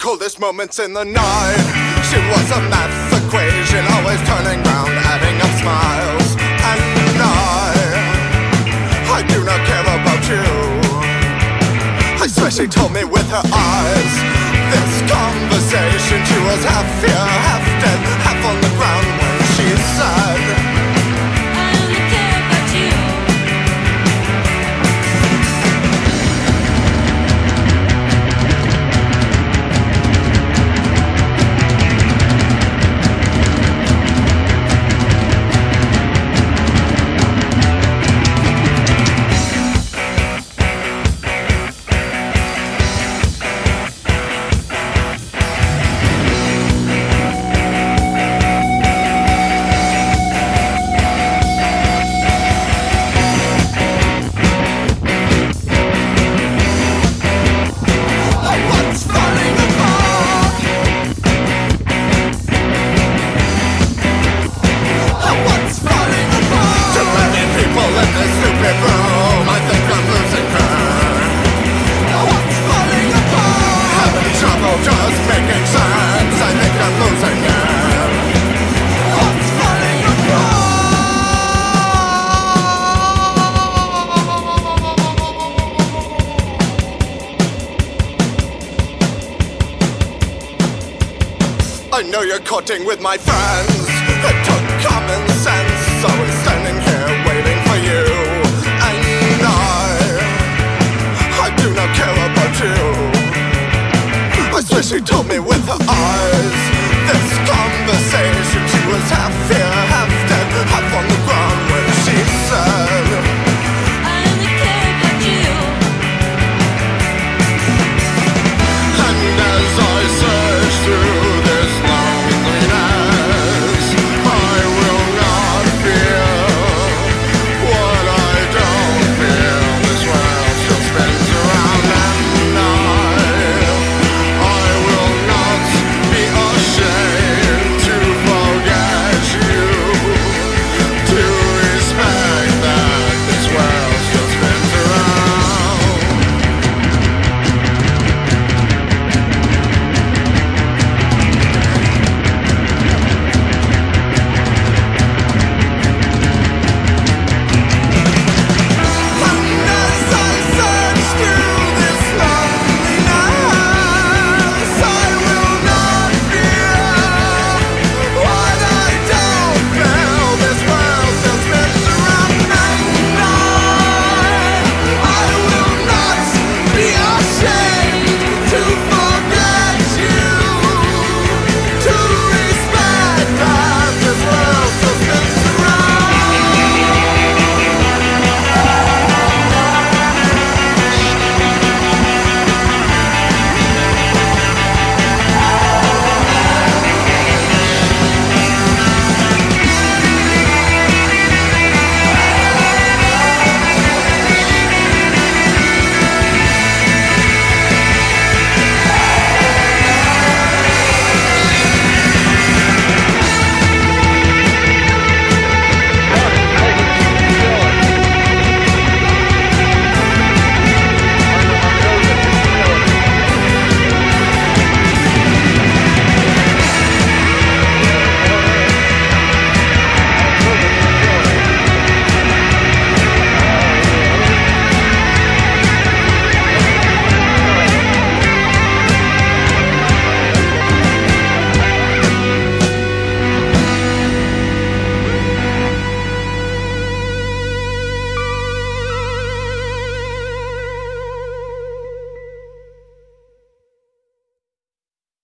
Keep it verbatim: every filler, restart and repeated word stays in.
coldest moments in the night. She was a math equation, always turning round, adding up smiles. And I, I do not care about you. I swear she told me with her eyes. This conversation, she was half here, half dead, half on the ground when she said, I know you're courting with my friends. It took common sense, so I'm standing here waiting for you. And I, I do not care about you. I swear she told me with her eyes. This conversation